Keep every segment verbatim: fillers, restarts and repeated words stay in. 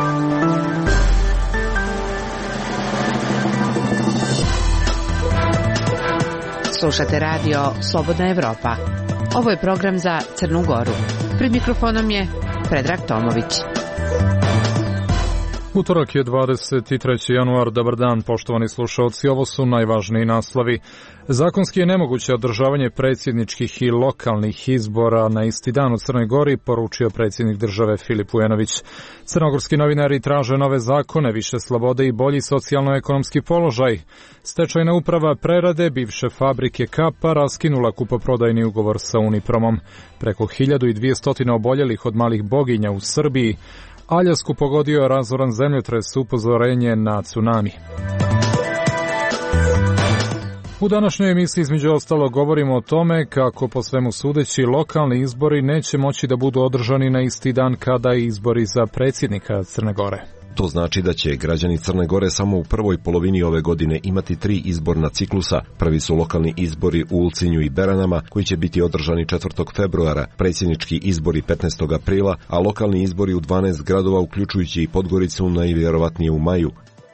Slušate radio Slobodna Evropa. Ovo je program za Crnu Goru. Pred mikrofonom je Predrag Tomović. Utorak je dvadeset treći januar. Dobar dan, poštovani slušalci. Ovo su najvažniji naslovi. Zakonski je nemoguće održavanje predsjedničkih i lokalnih izbora na isti dan u Crnoj Gori, poručio predsjednik države Filip Vujanović. Crnogorski novinari traže nove zakone, više slobode i bolji socijalno-ekonomski položaj. Stečajna uprava prerade bivše fabrike Kapa raskinula kupoprodajni ugovor sa Unipromom. Preko hiljadu dvjesto oboljelih od malih boginja u Srbiji. Aljasku pogodio je razoran zemljotres, upozorenje na tsunami. U današnjoj emisiji između ostalo govorimo o tome kako po svemu sudeći lokalni izbori neće moći da budu održani na isti dan kada i izbori za predsjednika Crne Gore. To znači da će građani Crne Gore samo u prvoj polovini ove godine imati tri izborna ciklusa. Prvi su lokalni izbori u Ulcinju i Beranama, koji će biti održani četvrtog februara, predsjednički izbori petnaestog aprila, a lokalni izbori u dvanaest gradova, uključujući i Podgoricu, najvjerovatnije u maju.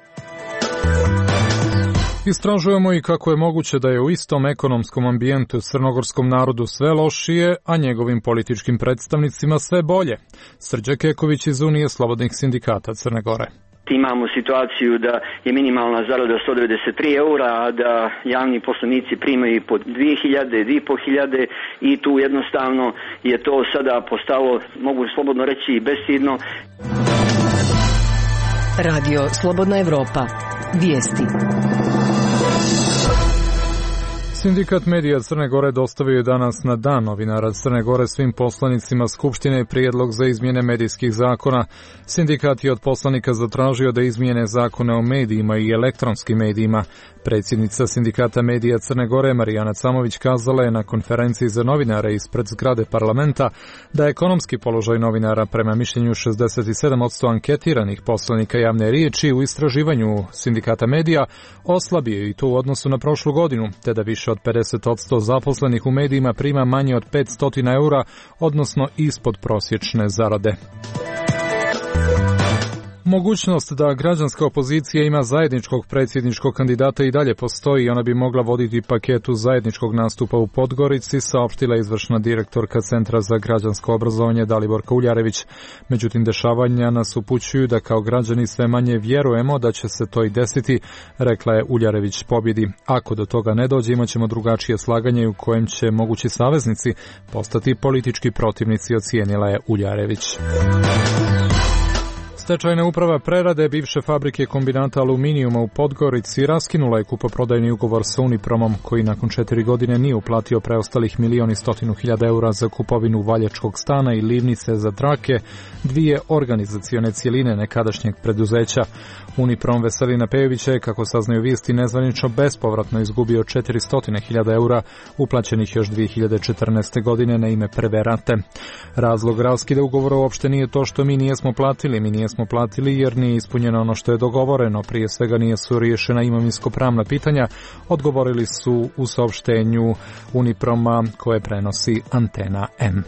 Istražujemo i kako je moguće da je u istom ekonomskom ambijentu crnogorskom narodu sve lošije, a njegovim političkim predstavnicima sve bolje. Srđan Keković iz Unije slobodnih sindikata Crne Gore. Imamo situaciju da je minimalna zarada sto devedeset tri eura, a da javni poslanici primaju po dvije hiljade, dvije i po hiljade i tu jednostavno je to sada postalo, mogu slobodno reći, i bestidno. Radio Slobodna Evropa. Vijesti. Sindikat medija Crne Gore dostavio je danas na dan novinara Crne Gore svim poslanicima Skupštine prijedlog za izmjene medijskih zakona. Sindikat je od poslanika zatražio da izmijene zakone o medijima i elektronskim medijima. Predsjednica Sindikata medija Crne Gore Marijana Camović kazala je na konferenciji za novinare ispred zgrade parlamenta da je ekonomski položaj novinara prema mišljenju šezdeset sedam posto anketiranih poslanika javne riječi u istraživanju Sindikata medija oslabio i to u odnosu na prošlu godinu, te da više od pedeset posto zaposlenih u medijima prima manje od petsto eura, odnosno ispod prosječne zarade. Mogućnost da građanska opozicija ima zajedničkog predsjedničkog kandidata i dalje postoji i ona bi mogla voditi paketu zajedničkog nastupa u Podgorici, saopštila izvršna direktorka Centra za građansko obrazovanje Daliborka Uljarević. Međutim, dešavanja nas upućuju da kao građani sve manje vjerujemo da će se to i desiti, rekla je Uljarević pobjedi. Ako do toga ne dođe, imat ćemo drugačije slaganje u kojem će mogući saveznici postati politički protivnici, ocijenila je Uljarević. Stečajna uprava prerade bivše fabrike kombinata aluminijuma u Podgorici raskinula je kupoprodajni ugovor sa Unipromom, koji nakon četiri godine nije uplatio preostalih milijon i stotinu hiljada eura za kupovinu valjačkog stana i livnice za trake, dvije organizacione cijeline nekadašnjeg preduzeća. Uniprom Veselina Pejovića je, kako saznaju vijesti, nezvanično bespovratno izgubio četiristo hiljada eura, uplaćenih još dvije hiljade četrnaeste. godine na ime prve rate. Razlog raskida ugovora uopšte nije to što mi nijesmo platili, mi nijesmo platili jer nije ispunjeno ono što je dogovoreno, prije svega nisu riješena imovinsko-pravna pitanja, odgovorili su u saopštenju Uniproma koje prenosi Antena M.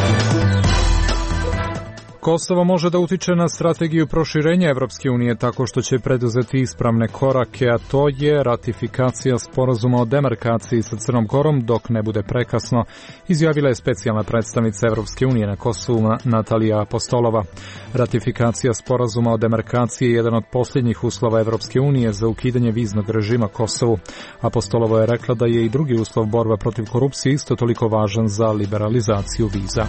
Kosovo može da utiče na strategiju proširenja Evropske unije tako što će preduzeti ispravne korake, a to je ratifikacija sporazuma o demarkaciji sa Crnom Gorom dok ne bude prekasno, izjavila je specijalna predstavnica Evropske unije na Kosovu Natalija Apostolova. Ratifikacija sporazuma o demarkaciji je jedan od posljednjih uslova Evropske unije za ukidanje viznog režima Kosovu. Apostolova je rekla da je i drugi uslov borba protiv korupcije isto toliko važan za liberalizaciju viza.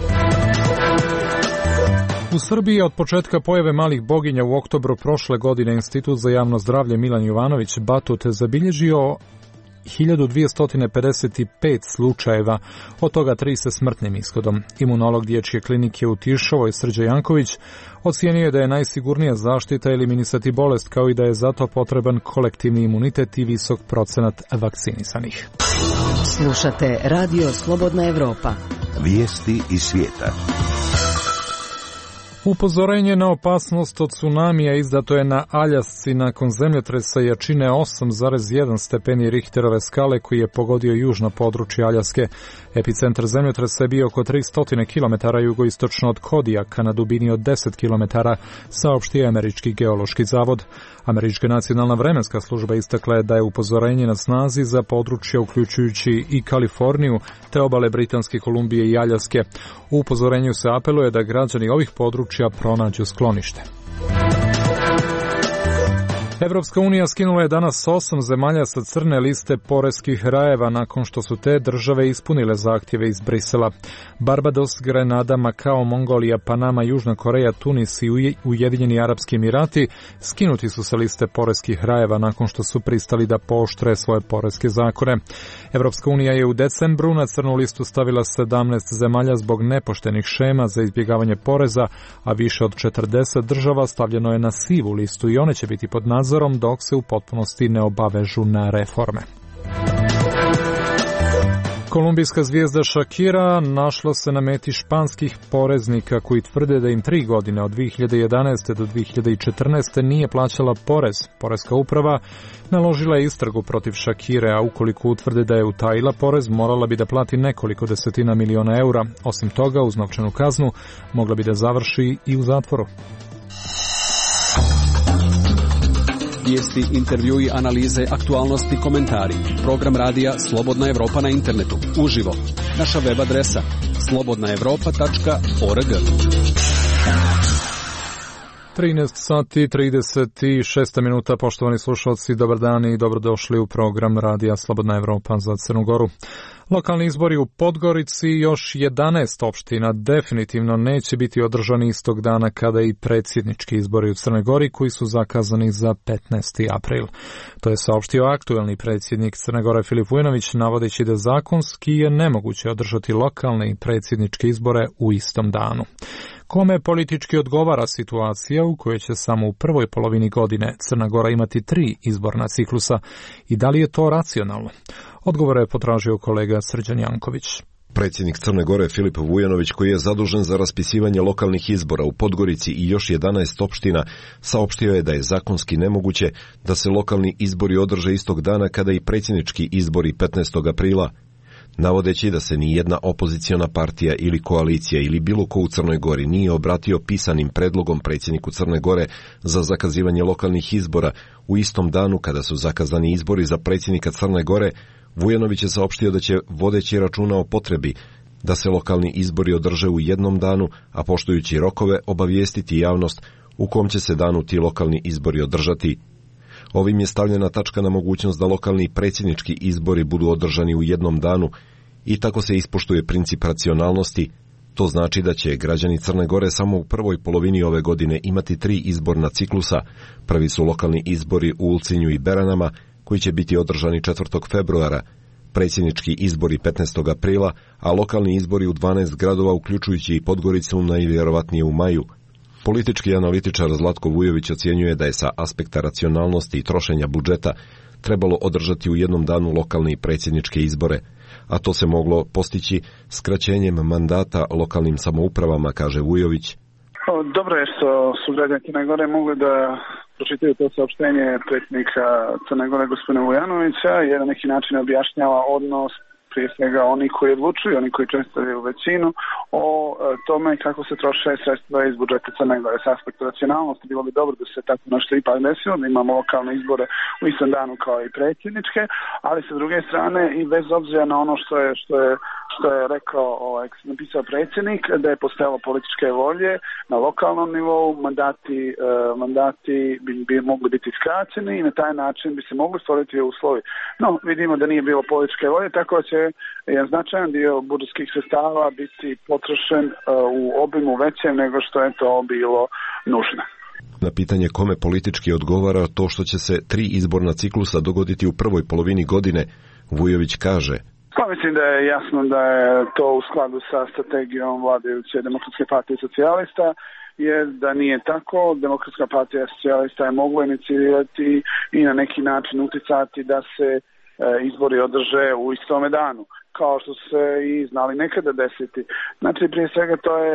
U Srbiji je od početka pojave malih boginja u oktobru prošle godine Institut za javno zdravlje Milan Jovanović Batut zabilježio hiljadu dvjesto pedeset pet slučajeva, od toga tri sa smrtnim ishodom. Imunolog dječje klinike u Tiršovoj Srđan Janković ocijenio je da je najsigurnija zaštita eliminisati bolest, kao i da je zato potreban kolektivni imunitet i visok procenat vakcinisanih. Slušate Radio Slobodna Evropa. Vijesti iz svijeta. Upozorenje na opasnost od tsunamija izdato je na Aljasci nakon zemljotresa jačine osam zarez jedan stepeni Richterove skale koji je pogodio južno područje Aljaske. Epicentar zemljotresa je bio oko tristo kilometara jugoistočno od Kodijaka na dubini od deset kilometara, saopštio je Američki geološki zavod. Američka nacionalna vremenska služba istakla je da je upozorenje na snazi za područje uključujući i Kaliforniju te obale Britanske Kolumbije i Aljaske. U upozorenju se apeluje da građani ovih područja pronađu sklonište. Evropska unija skinula je danas osam zemalja sa crne liste poreskih rajeva nakon što su te države ispunile zahtjeve iz Brisela. Barbados, Grenada, Makao, Mongolija, Panama, Južna Koreja, Tunis i Ujedinjeni Arapski Emirati skinuti su sa liste poreskih rajeva nakon što su pristali da pooštre svoje poreske zakone. Evropska unija je u decembru na crnu listu stavila sedamnaest zemalja zbog nepoštenih šema za izbjegavanje poreza, a više od četrdeset država stavljeno je na sivu listu i one će biti pod nadzorom dok se u potpunosti ne obavežu na reforme. Kolumbijska zvijezda Shakira našla se na meti španskih poreznika koji tvrde da im tri godine od dvije hiljade jedanaeste do dvije hiljade četrnaeste nije plaćala porez. Poreska uprava naložila je istragu protiv Shakire, a ukoliko utvrde da je utajila porez, morala bi da plati nekoliko desetina miliona eura. Osim toga, uz novčanu kaznu, mogla bi da završi i u zatvoru. Vijesti, intervjui, analize, aktualnosti, komentari. Program radija Slobodna Evropa na internetu. Uživo. Naša web adresa slobodna evropa tačka org. trinaest sati i trideset šest minuta, poštovani slušalci, dobar dan i dobrodošli u program radija Slobodna Evropa za Crnu Goru. Lokalni izbori u Podgorici i još jedanaest opština definitivno neće biti održani istog dana kada i predsjednički izbori u Crnoj Gori koji su zakazani za petnaesti april. To je saopštio aktuelni predsjednik Crne Gore Filip Vujanović, navodeći da zakonski je nemoguće održati lokalne i predsjedničke izbore u istom danu. Kome politički odgovara situacija u kojoj će samo u prvoj polovini godine Crna Gora imati tri izborna ciklusa i da li je to racionalno? Odgovore je potražio kolega Srđan Janković. Predsjednik Crne Gore Filip Vujanović, koji je zadužen za raspisivanje lokalnih izbora u Podgorici i još jedanaest opština, saopštio je da je zakonski nemoguće da se lokalni izbori održe istog dana kada i predsjednički izbori petnaestog aprila. Navodeći da se ni jedna opoziciona partija ili koalicija ili bilo ko u Crnoj Gori nije obratio pisanim predlogom predsjedniku Crne Gore za zakazivanje lokalnih izbora u istom danu kada su zakazani izbori za predsjednika Crne Gore, Vujanović je saopštio da će, vodeći računa o potrebi da se lokalni izbori održe u jednom danu, a poštujući rokove, obavijestiti javnost u kom će se danu ti lokalni izbori održati. Ovim je stavljena tačka na mogućnost da lokalni i predsjednički izbori budu održani u jednom danu i tako se ispoštuje princip racionalnosti. To znači da će građani Crne Gore samo u prvoj polovini ove godine imati tri izborna ciklusa. Prvi su lokalni izbori u Ulcinju i Beranama, koji će biti održani četvrtog februara, predsjednički izbori petnaestog aprila, a lokalni izbori u dvanaest gradova, uključujući i Podgoricu, najvjerovatnije u maju. Politički analitičar Zlatko Vujović ocjenjuje da je sa aspekta racionalnosti i trošenja budžeta trebalo održati u jednom danu lokalne i predsjedničke izbore, a to se moglo postići skraćenjem mandata lokalnim samoupravama, kaže Vujović. Dobro je što su građani Crne Gore mogli da pročitaju to saopštenje predsjednika Crne Gore gospodina Vujanovića, jer na neki način objašnjava odnos prije svega oni koji odlučuju, oni koji predstavljaju većinu, o tome kako se troše sredstva iz budžeta Crne Gore. S aspekta racionalnosti bilo bi dobro da se tako nešto ipak desilo, da imamo lokalne izbore u istom danu kao i predsjedničke, ali sa druge strane i bez obzira na ono što je, što je, što je rekao, ovaj, napisao predsjednik, da je postojalo političke volje na lokalnom nivou, mandati, eh, mandati bi, bi mogli biti skraćeni i na taj način bi se mogli stvoriti uslovi. No, vidimo da nije bilo političke volje, tako će jedan značajan dio budžetskih sredstava biti potrošen uh, u obimu većem nego što je to bilo nužno. Na pitanje kome politički odgovara to što će se tri izborna ciklusa dogoditi u prvoj polovini godine, Vujović kaže: Pa mislim da je jasno da je to u skladu sa strategijom vladajuće Demokratske partije socijalista, jer da nije tako, Demokratska partija socijalista je mogla inicirati i na neki način uticati da se izbori održe u istome danu, kao što se i znali nekada desiti. Znači, prije svega to je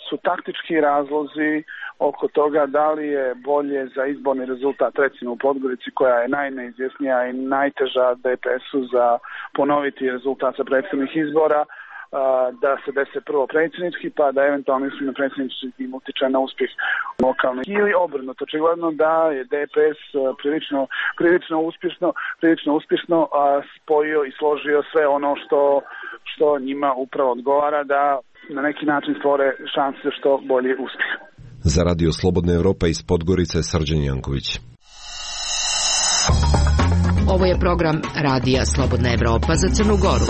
su taktički razlozi oko toga da li je bolje za izborni rezultat, recimo u Podgorici koja je najneizvjesnija i najteža D P S-u za ponoviti rezultat sa prethodnih izbora, da se dese prvo predsjednički, pa da eventualno na predsjednički utiče na uspjeh lokalnih. Ili obrnuto, očigledno da je D P S prilično, prilično uspješno, prilično uspješno a, spojio i složio sve ono što, što njima upravo odgovara da na neki način stvore šanse što bolje uspjeh. Za Radio Slobodna Evropa iz Podgorice, Srđan Janković. Ovo je program Radija Slobodna Evropa za Crnu Goru.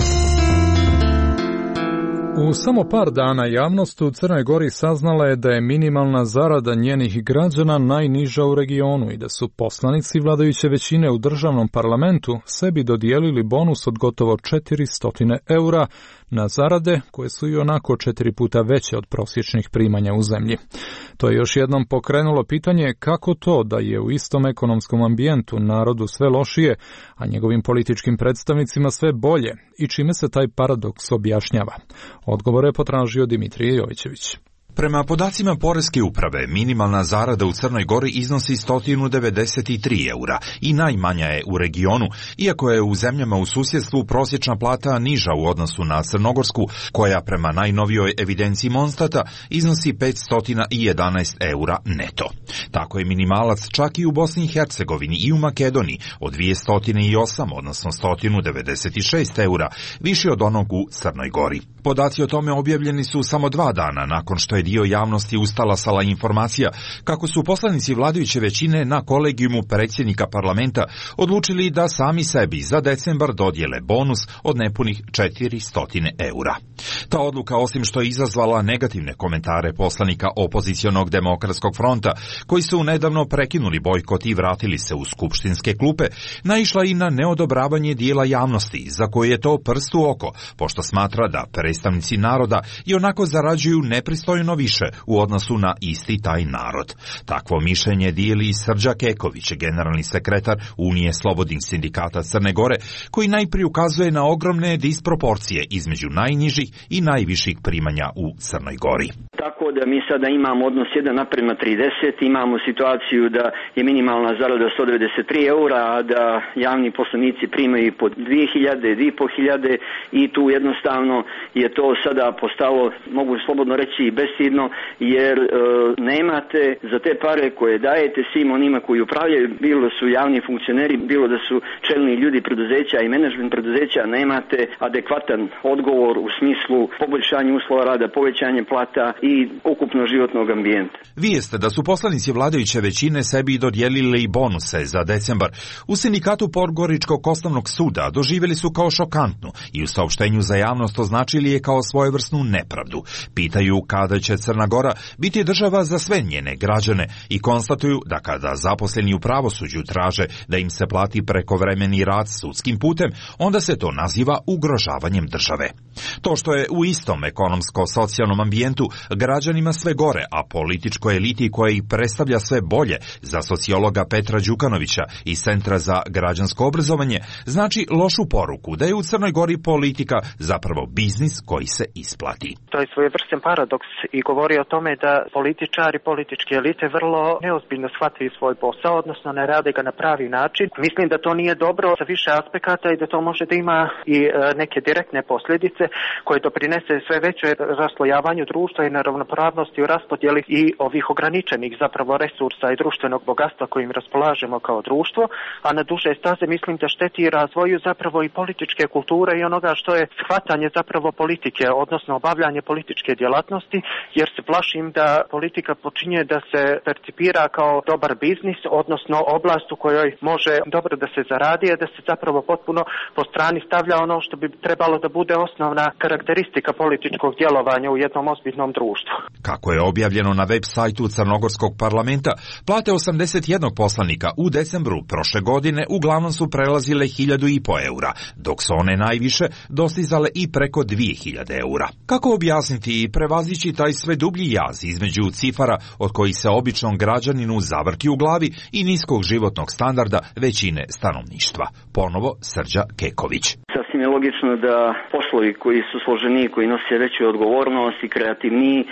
U samo par dana javnost u Crnoj Gori saznala je da je minimalna zarada njenih građana najniža u regionu i da su poslanici vladajuće većine u državnom parlamentu sebi dodijelili bonus od gotovo četiristo eura na zarade koje su i onako četiri puta veće od prosječnih primanja u zemlji. To je još jednom pokrenulo pitanje kako to da je u istom ekonomskom ambijentu narodu sve lošije, a njegovim političkim predstavnicima sve bolje i čime se taj paradoks objašnjava. Odgovor je potražio Dimitrije Jovićević. Prema podacima Poreske uprave, minimalna zarada u Crnoj Gori iznosi sto devedeset tri eura i najmanja je u regionu, iako je u zemljama u susjedstvu prosječna plata niža u odnosu na crnogorsku, koja prema najnovijoj evidenciji Monstata iznosi petsto jedanaest eura neto. Tako je minimalac čak i u Bosni i Hercegovini i u Makedoniji od dvjesto osam, odnosno sto devedeset šest eura, viši od onog u Crnoj Gori. Podaci o tome objavljeni su samo dva dana nakon što je dio javnosti ustalasala informacija kako su poslanici vladajuće većine na kolegijumu predsjednika parlamenta odlučili da sami sebi za decembar dodijele bonus od nepunih četiristo eura. Ta odluka, osim što je izazvala negativne komentare poslanika opozicionog demokratskog fronta, koji su nedavno prekinuli bojkot i vratili se u skupštinske klupe, naišla i na neodobravanje dijela javnosti, za koje je to prst u oko, pošto smatra da predstavnici naroda i onako zarađuju nepristojno više u odnosu na isti taj narod. Takvo mišljenje dijeli Srđa Keković, generalni sekretar Unije slobodnih sindikata Crne Gore, koji najprije ukazuje na ogromne disproporcije između najnižih i najviših primanja u Crnoj Gori. Tako da mi sada imamo odnos jedan naprema trideset, imamo situaciju da je minimalna zarada sto devedeset tri eura, a da javni poslenici primaju po dvije hiljade, dvije i po hiljade i tu jednostavno je to sada postalo, mogu slobodno reći, i bestidno, jer e, nemate za te pare koje dajete svim onima koji upravljaju, bilo da su javni funkcioneri, bilo da su čelni ljudi preduzeća i menadžment preduzeća, nemate adekvatan odgovor u smislu poboljšanja uslova rada, povećanje plata i ukupno životnog ambijenta. Vijest da su poslanici vladajuće većine sebi dodijelili i bonuse za decembar u sindikatu Podgoričkog osnovnog suda doživjeli su kao šokantnu i u saopštenju za javnost označili je kao svojevrsnu nepravdu. Pitaju kada će Crna Gora biti država za sve njene građane i konstatuju da kada zaposleni u pravosuđu traže da im se plati prekovremeni rad sudskim putem, onda se to naziva ugrožavanjem države. To što je u istom ekonomsko-socijalnom ambijentu građanima sve gore, a političkoj eliti koja ih predstavlja sve bolje, za sociologa Petra Đukanovića iz Centra za građansko obrazovanje, znači lošu poruku da je u Crnoj Gori politika zapravo biznis koji se isplati. To je svojevrstan paradoks i govori o tome da političari, političke elite vrlo neozbiljno shvataju svoj posao, odnosno ne rade ga na pravi način. Mislim da to nije dobro sa više aspekata i da to može da ima i neke direktne posljedice koje doprinese sve veće raslojavanju društva i neravnopravnosti u raspodjeli i ovih ograničenih zapravo resursa i društvenog bogatstva kojim raspolažemo kao društvo, a na duže staze mislim da šteti razvoju zapravo i političke kulture i onoga što je shvatanje zapravo politike, odnosno obavljanje političke djelatnosti, jer se plašim da politika počinje da se percipira kao dobar biznis, odnosno oblast u kojoj može dobro da se zaradi, a da se zapravo potpuno po strani stavlja ono što bi trebalo da bude osnovna karakteristika političkog djelovanja u jednom ozbiljnom društvu. Kako je objavljeno na web sajtu Crnogorskog parlamenta, plate osamdeset jednog poslanika u decembru prošle godine uglavnom su prelazile hiljadu i po eura, dok su one najviše dostizale i preko dvije hiljade eura. Kako objasniti i prevazići taj sve dublji jaz između cifara od kojih se običnom građaninu zavrti u glavi i niskog životnog standarda većine stanovništva? Ponovo Srđa Keković. Sasvim je logično da poslovi koji su složeniji, koji nose veću odgovornost i kreativniji, treba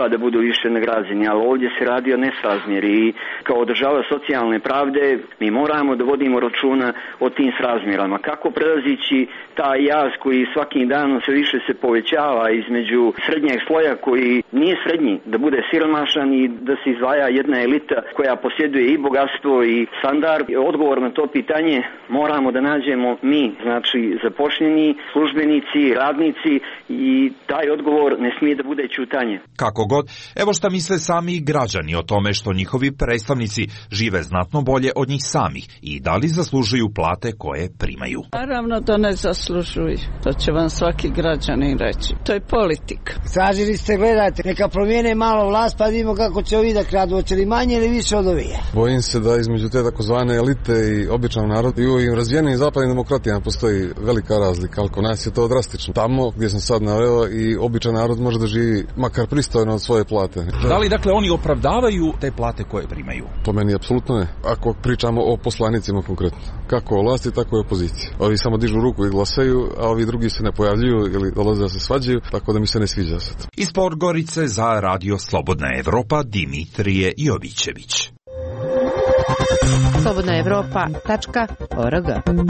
treba da budu više nagrađeni, ali ovdje se radi o nesrazmjeri i kao država socijalne pravde mi moramo da vodimo računa o tim srazmjerama. Kako prelazići taj jaz koji svakim danom sve više se povećava između srednjeg sloja koji nije srednji, da bude siromašan i da se izdvaja jedna elita koja posjeduje i bogatstvo i standard. Odgovor na to pitanje moramo da nađemo mi, znači zaposleni, službenici, radnici, i taj odgovor ne smije da bude ćutanje. Kako god, evo šta misle sami građani o tome što njihovi predstavnici žive znatno bolje od njih samih i da li zaslužuju plate koje primaju. Naravno da ne zaslužuju, to će vam svaki građanin reći. To je politika. Tražili ste, gledajte, neka promijene malo vlast pa vidimo kako će ovi da kradu, hoće li manje ili više od ovije. Bojim se da između te takozvane elite i običan narod i u ovim razvijenim zapadnim demokratijama postoji velika razlika, ali kod nas je to drastično. Tamo gdje sam sad naveo i običan narod može da živi makar pristojno od svoje plate. Da li dakle oni opravdavaju te plate koje primaju? To meni apsolutno ne. Ako pričamo o poslanicima konkretno, kako o vlasti, tako i opoziciji. Ovi samo dižu ruku i glasaju, a ovi drugi se ne pojavljuju ili dolaze da se svađaju, tako da mi se ne sviđa sad. Iz Podgorice za Radio Slobodna Evropa Dimitrije Jovićević. slobodna evropa tačka org.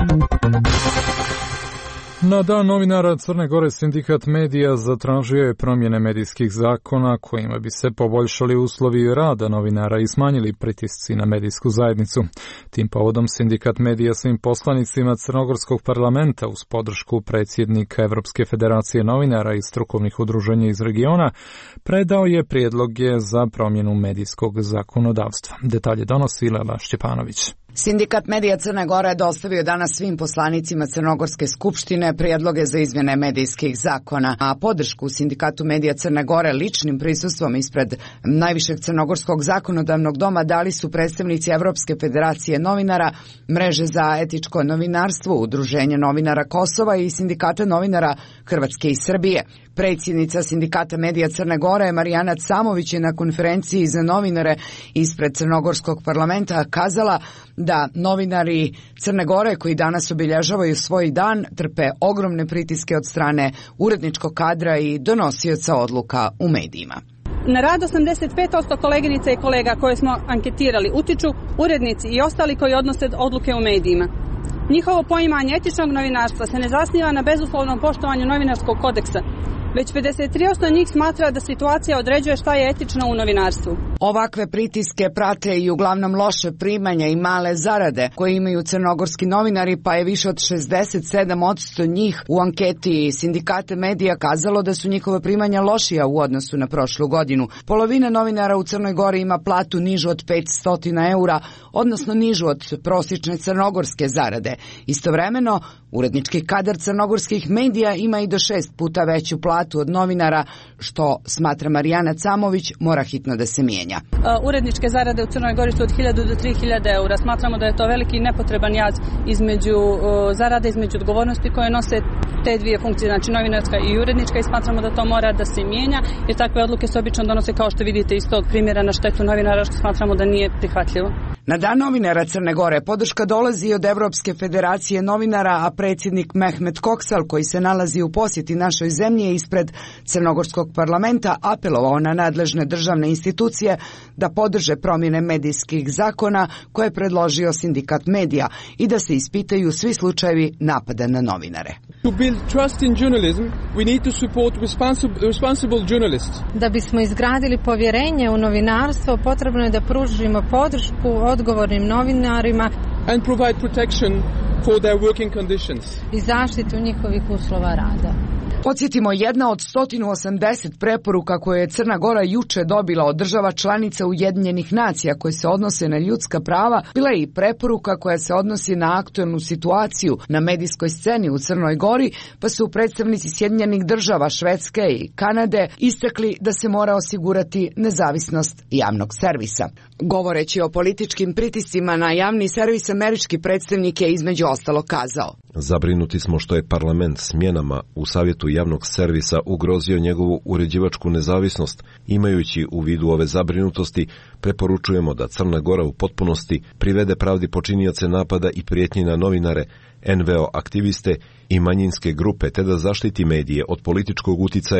Na dan novinara Crne Gore Sindikat medija zatražio je promjene medijskih zakona kojima bi se poboljšali uslovi rada novinara i smanjili pritisci na medijsku zajednicu. Tim povodom Sindikat medija svim poslanicima Crnogorskog parlamenta uz podršku predsjednika Evropske federacije novinara i strukovnih udruženja iz regiona predao je prijedloge za promjenu medijskog zakonodavstva. Detalje donosi Lela Šćepanović. Sindikat medija Crne Gore je dostavio danas svim poslanicima Crnogorske skupštine prijedloge za izmjene medijskih zakona, a podršku Sindikatu medija Crne Gore ličnim prisustvom ispred najvišeg crnogorskog zakonodavnog doma dali su predstavnici Evropske federacije novinara, Mreže za etičko novinarstvo, Udruženje novinara Kosova i Sindikata novinara Hrvatske i Srbije. Predsjednica Sindikata medija Crne Gore Marijana Camović je na konferenciji za novinare ispred Crnogorskog parlamenta kazala da novinari Crne Gore koji danas obilježavaju svoj dan trpe ogromne pritiske od strane uredničkog kadra i donosioca odluka u medijima. Na rad osamdeset pet posto koleginica i kolega koje smo anketirali utiču urednici i ostali koji odnose odluke u medijima. Njihovo poimanje etičnog novinarstva se ne zasniva na bezuslovnom poštovanju novinarskog kodeksa, već pedeset tri posto njih smatra da situacija određuje šta je etično u novinarstvu. Ovakve pritiske prate i uglavnom loše primanja i male zarade koje imaju crnogorski novinari, pa je više od šezdeset sedam posto njih u anketi Sindikata medija kazalo da su njihove primanja lošija u odnosu na prošlu godinu. Polovina novinara u Crnoj Gori ima platu nižu od petsto eura, odnosno nižu od prosječne crnogorske zarade. Istovremeno, urednički kadar crnogorskih medija ima i do šest puta veću platu od novinara, što, smatra Marijana Camović, mora hitno da se mijenja. Uredničke zarade u Crnoj Gori su od hiljadu do tri hiljade eura. Smatramo da je to veliki nepotreban jaz između zarade, između odgovornosti koje nose te dvije funkcije, znači novinarska i urednička, i smatramo da to mora da se mijenja, jer takve odluke se obično donose, kao što vidite, iz tog primjera na štetu novinara, što smatramo da nije prihvatljivo. Na dan novinara Crne Gore podrška dolazi od Evropske federacije novinara, a predsjednik Mehmet Koksal, koji se nalazi u posjeti našoj zemlji, je ispred Crnogorskog parlamenta apelovao na nadležne državne institucije da podrže promjene medijskih zakona koje je predložio Sindikat medija i da se ispitaju svi slučajevi napada na novinare. To build trust in journalism, we need to support responsible, responsible journalists. Da bismo izgradili povjerenje u novinarstvo, potrebno je da pružimo podršku odgovornim novinarima and provide protection for their working conditions. I zaštitu njihovih uslova rada. Podsjetimo, jedna od sto osamdeset preporuka koje je Crna Gora juče dobila od država članica Ujedinjenih nacija koje se odnose na ljudska prava, bila je i preporuka koja se odnosi na aktuelnu situaciju na medijskoj sceni u Crnoj Gori, pa su predstavnici Sjedinjenih država, Švedske i Kanade istakli da se mora osigurati nezavisnost javnog servisa. Govoreći o političkim pritiscima na javni servis, američki predstavnik je između ostalo kazao: Zabrinuti smo što je parlament smjenama u Savjetu javnog servisa ugrozio njegovu uređivačku nezavisnost. Imajući u vidu ove zabrinutosti, preporučujemo da Crna Gora u potpunosti privede pravdi počinioce napada i prijetnji na novinare, en ve o aktiviste i manjinske grupe, te da zaštiti medije od političkog uticaja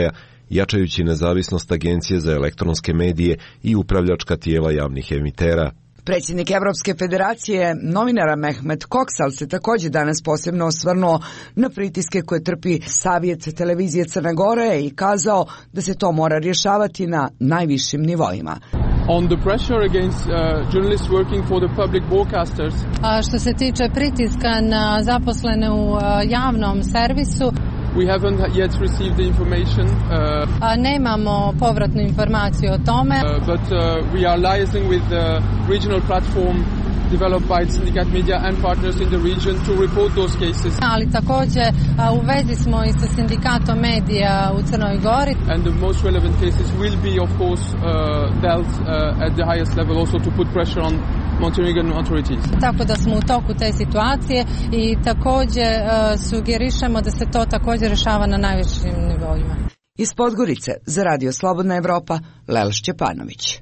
jačajući nezavisnost Agencije za elektronske medije i upravljačka tijela javnih emitera. Predsjednik Evropske federacije novinara Mehmet Koksal se također danas posebno osvrnuo na pritiske koje trpi Savjet televizije Crne Gore i kazao da se to mora rješavati na najvišim nivoima. On the pressure against uh, journalists working for the public broadcasters. A što se tiče pritiska na zaposlene u uh, javnom servisu, we haven't yet received the information. Uh, a nemamo povratnu informaciju o tome. Uh, but uh, we are liaising with the regional platform developed by Syndicat Media and partners in the region to report those cases. Ali također u vezi smo i sa Sindikatom medija u Crnoj Gori. And the most relevant cases will be of course uh, dealt uh, at the highest level also to put pressure on Montenegrin authorities. Tako da smo u toku te situacije i također uh, sugerišemo da se to također rješava na najvećim nivoima. Iz Podgorice za Radio Slobodna Evropa, Lela Šćepanović.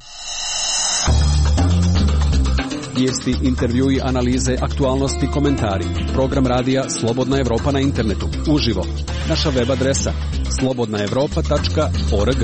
Vijesti, intervjui, analize, aktualnosti, komentari. Program radija Slobodna Evropa na internetu. Uživo. Naša web adresa slobodna evropa tačka org.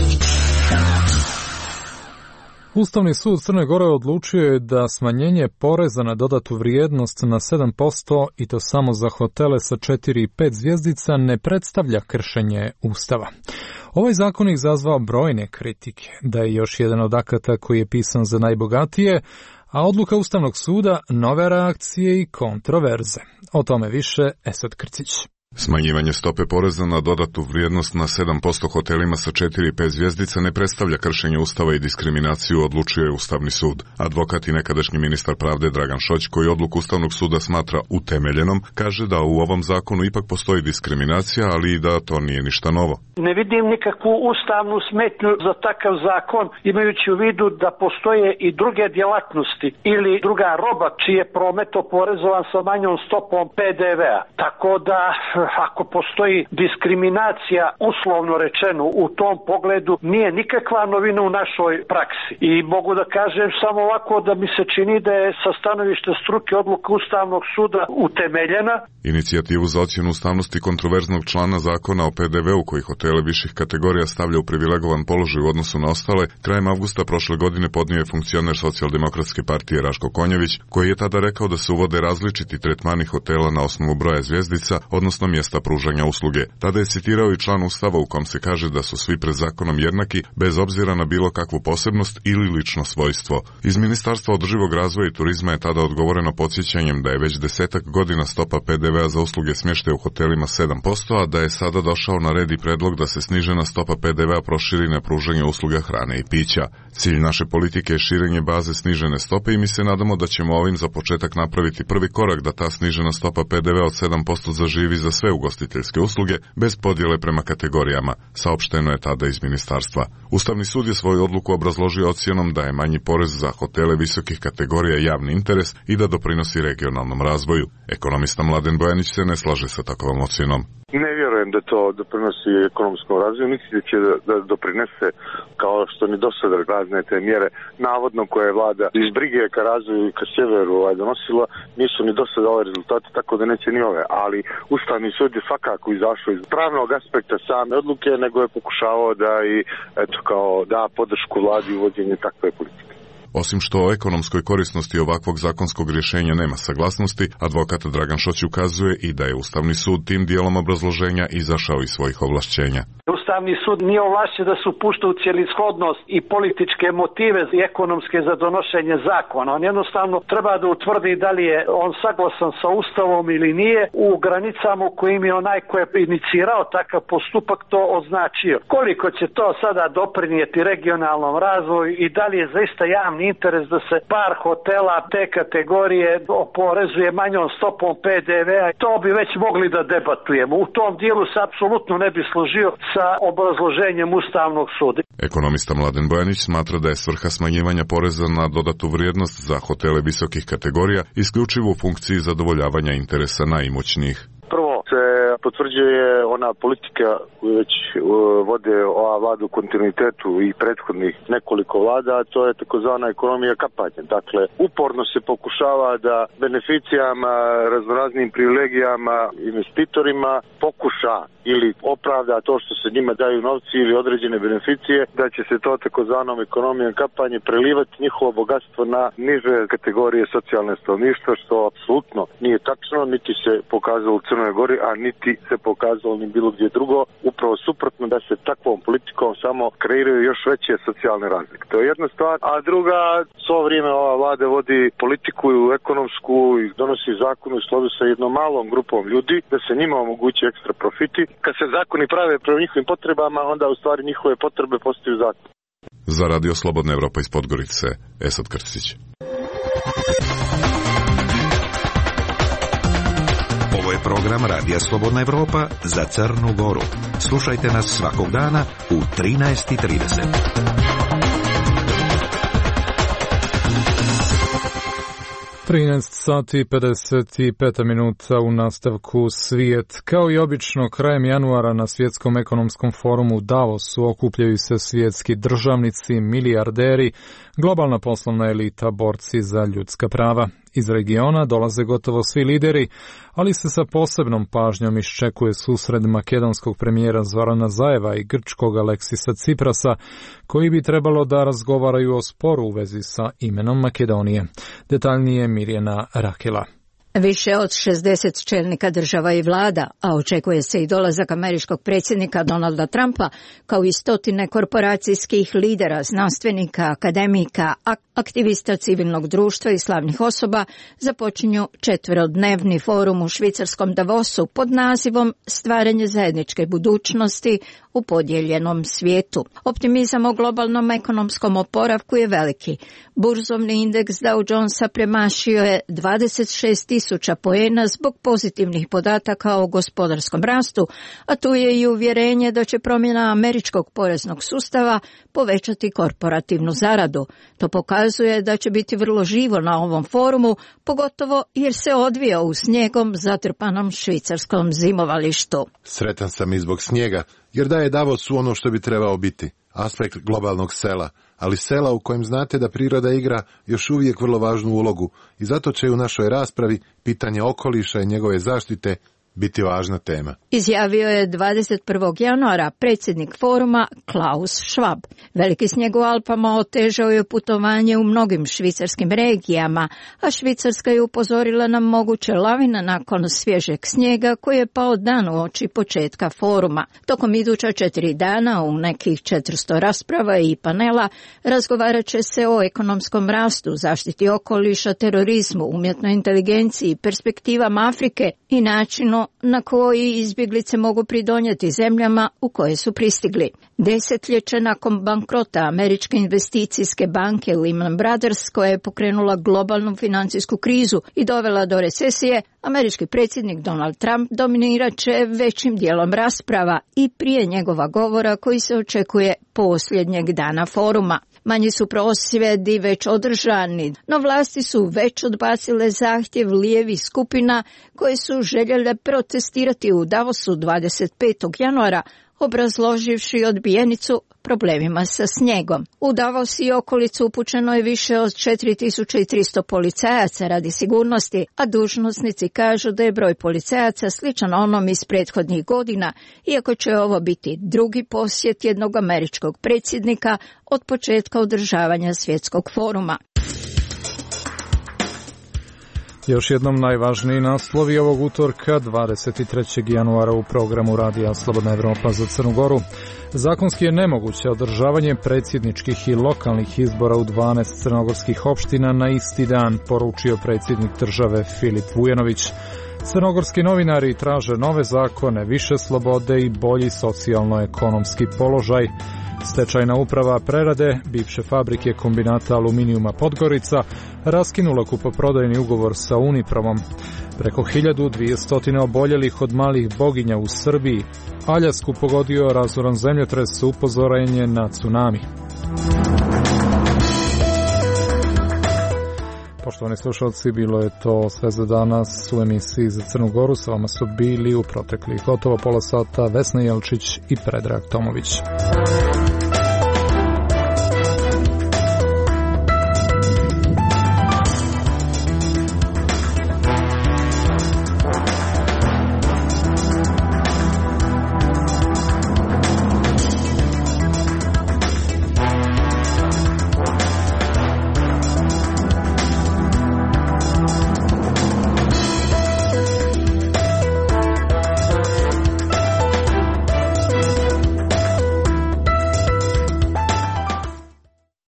Ustavni sud Crne Gore odlučio je da smanjenje poreza na dodatu vrijednost na sedam posto i to samo za hotele sa četiri i pet zvjezdica ne predstavlja kršenje Ustava. Ovaj zakon je izazvao brojne kritike, da je još jedan od akata koji je pisan za najbogatije, a odluka Ustavnog suda nove reakcije i kontroverze. O tome više Esad Krcić. Smanjivanje stope poreza na dodatu vrijednost na sedam posto hotelima sa četiri i pet zvjezdica ne predstavlja kršenje Ustava i diskriminaciju, odlučio je Ustavni sud. Advokat i nekadašnji ministar pravde Dragan Šoć, koji odluku Ustavnog suda smatra utemeljenom, kaže da u ovom zakonu ipak postoji diskriminacija, ali i da to nije ništa novo. Ne vidim nikakvu ustavnu smetnju za takav zakon, imajući u vidu da postoje i druge djelatnosti ili druga roba čiji je promet oporezovan sa manjom stopom pe de vea. Tako da ako postoji diskriminacija, uslovno rečeno, u tom pogledu nije nikakva novina u našoj praksi. I mogu da kažem samo ovako da mi se čini da je sa stanovišta struke odluka Ustavnog suda utemeljena. Inicijativu za ocjenu ustavnosti kontroverznog člana zakona o pe de veu koji hotele viših kategorija stavlja u privilegovan položaj u odnosu na ostale, krajem avgusta prošle godine podnio je funkcioner Socijaldemokratske partije Raško Konjević, koji je tada rekao da se uvode različiti tretmani hotela na osnovu broja zvjezdica, odnosno mjesta pružanja usluge. Tada je citirao i član Ustava u kom se kaže da su svi pred zakonom jednaki, bez obzira na bilo kakvu posebnost ili lično svojstvo. Iz Ministarstva održivog razvoja i turizma je tada odgovoreno podsjećanjem da je već desetak godina stopa pe de vea za usluge smještaja u hotelima sedam posto, a da je sada došao na red i predlog da se snižena stopa pe de vea proširi na pružanje usluga hrane i pića. Cilj naše politike je širenje baze snižene stope i mi se nadamo da ćemo ovim za početak napraviti prvi korak da ta snižena stopa pe de vea od sedam posto zaživi za sve ugostiteljske usluge bez podjele prema kategorijama, saopšteno je tada iz ministarstva. Ustavni sud je svoju odluku obrazložio ocjenom da je manji porez za hotele visokih kategorija javni interes i da doprinosi regionalnom razvoju. Ekonomista Mladen Bojanić se ne slaže sa takvom ocjenom. Ne vjerujem da to doprinosi ekonomskom razvoju, niti da će da, da doprinese kao što ni do sada razne te mjere, navodno koje je vlada iz brige ka razvoju i ka sjeveru ovaj, donosila, nisu ni do sada ove rezultate, tako da neće ni ove. Ali Ustavni sud je svakako izašao iz pravnog aspekta same odluke, nego je pokušavao da i eto kao da podršku vladi u vođenju takve politike. Osim što o ekonomskoj korisnosti ovakvog zakonskog rješenja nema saglasnosti, advokat Dragan Šoć ukazuje i da je Ustavni sud tim dijelom obrazloženja izašao iz svojih ovlašćenja. Ustavni sud nije ovlašćen da se upušta u cjelishodnost i političke motive i ekonomske za donošenje zakona. On jednostavno treba da utvrdi da li je on saglasan sa Ustavom ili nije u granicama u kojim je onaj ko je inicirao takav postupak to označio. Koliko će to sada doprinijeti regionalnom razvoju i da li je zaista javni interes da se par hotela te kategorije oporezuje manjom stopom pe de vea, to bi već mogli da debatujemo. U tom dijelu se apsolutno ne bi složio sa obrazloženjem Ustavnog suda. Ekonomista Mladen Bojanić smatra da je svrha smanjivanja poreza na dodatu vrijednost za hotele visokih kategorija isključivo u funkciji zadovoljavanja interesa najimućnijih. Prvo se potvrđuje ona politika koju već vode ova vlada u kontinuitetu i prethodnih nekoliko vlada, a to je takozvana ekonomija kapanja. Dakle, uporno se pokušava da beneficijama, raznoraznim privilegijama, investitorima pokuša ili opravda to što se njima daju novci ili određene beneficije, da će se to takozvanom ekonomijom kapanje prelivati njihovo bogatstvo na niže kategorije socijalne stanovništva, što apsolutno nije tačno, niti se pokazalo u Crnoj Gori, a niti se pokazalo ni bilo gdje drugo. Upravo suprotno, da se takvom politikom samo kreiraju još veće socijalne razlike. To je jedna stvar, a druga, svo vrijeme ova vlada vodi politiku ekonomsku i donosi zakon u skladu sa jednom malom grupom ljudi, da se njima omogući ekstra profiti. Kad se zakoni prave prema njihovim potrebama, onda u stvari njihove potrebe postaju zakon. Za Radio Slobodna Evropa iz Podgorice, Esad Krstić. Ovo je program Radija Slobodna Evropa za Crnu Goru. Slušajte nas svakog dana u trinaest i trideset. trinaest sati pedeset pet minuta u nastavku Svijet. Kao i obično, krajem januara na Svjetskom ekonomskom forumu u Davosu okupljaju se svjetski državnici, milijarderi, globalna poslovna elita, borci za ljudska prava. Iz regiona dolaze gotovo svi lideri, ali se sa posebnom pažnjom iščekuje susret makedonskog premijera Zorana Zajeva i grčkog Aleksisa Ciprasa, koji bi trebalo da razgovaraju o sporu u vezi sa imenom Makedonije. Detaljnije Mirjana Rakela. Više od šezdeset čelnika država i vlada, a očekuje se i dolazak američkog predsjednika Donalda Trumpa, kao i stotine korporacijskih lidera, znanstvenika, akademika, aktivista civilnog društva i slavnih osoba, započinju četverodnevni forum u švicarskom Davosu pod nazivom Stvaranje zajedničke budućnosti u podijeljenom svijetu. Optimizam o globalnom ekonomskom oporavku je veliki. Burzovni indeks Dow Jonesa premašio je dvadeset šest tisuća poena zbog pozitivnih podataka o gospodarskom rastu, a tu je i uvjerenje da će promjena američkog poreznog sustava povećati korporativnu zaradu. To pokazuje da će biti vrlo živo na ovom forumu, pogotovo jer se odvija u snijegom zatrpanom švicarskom zimovalištu. Sretan sam i zbog snijega, jer daje Davosu ono što bi trebao biti, aspekt globalnog sela, ali sela u kojem znate da priroda igra još uvijek vrlo važnu ulogu i zato će u našoj raspravi pitanje okoliša i njegove zaštite biti važna tema. Izjavio je dvadeset prvog januara predsjednik foruma Klaus Schwab. Veliki snijeg u Alpama otežao je putovanje u mnogim švicarskim regijama, a Švicarska je upozorila na moguće lavine nakon svježeg snijega koji je pao dan uoči početka foruma. Tokom iduća četiri dana u nekih četiristo rasprava i panela razgovarat će se o ekonomskom rastu, zaštiti okoliša, terorizmu, umjetnoj inteligenciji, perspektivama Afrike i načinu na koji izbjeglice mogu pridonijeti zemljama u koje su pristigli. Desetljeće nakon bankrota američke investicijske banke Lehman Brothers, koja je pokrenula globalnu financijsku krizu i dovela do recesije, američki predsjednik Donald Trump dominirat će većim dijelom rasprava i prije njegova govora koji se očekuje posljednjeg dana foruma. Manji su prosvjedi već održani, no vlasti su već odbacile zahtjev lijevih skupina koje su željele protestirati u Davosu dvadeset petog januara, obrazloživši odbijenicu problemima sa snijegom. U Davos i okolicu upućeno je više od četiri tisuće tristo policajaca radi sigurnosti, a dužnosnici kažu da je broj policajaca sličan onom iz prethodnih godina, iako će ovo biti drugi posjet jednog američkog predsjednika od početka održavanja svjetskog foruma. Još jednom najvažniji naslovi ovog utorka, dvadeset trećeg januara u programu Radija Slobodna Evropa za Crnu Goru. Zakonski je nemoguće održavanje predsjedničkih i lokalnih izbora u dvanaest crnogorskih opština na isti dan, poručio predsjednik države Filip Vujanović. Crnogorski novinari traže nove zakone, više slobode i bolji socijalno-ekonomski položaj. Stečajna uprava prerade bivše fabrike kombinata aluminijuma Podgorica raskinula kupoprodajni ugovor sa Unipromom. Preko hiljadu dvjesto oboljelih od malih boginja u Srbiji. Aljasku pogodio razoran zemljotres, upozorenje na tsunami. Poštovani slušalci, bilo je to sve za danas u emisiji za Crnu Goru. Sa vama su bili u proteklih gotovo pola sata Vesna Jelčić i Predrag Tomović.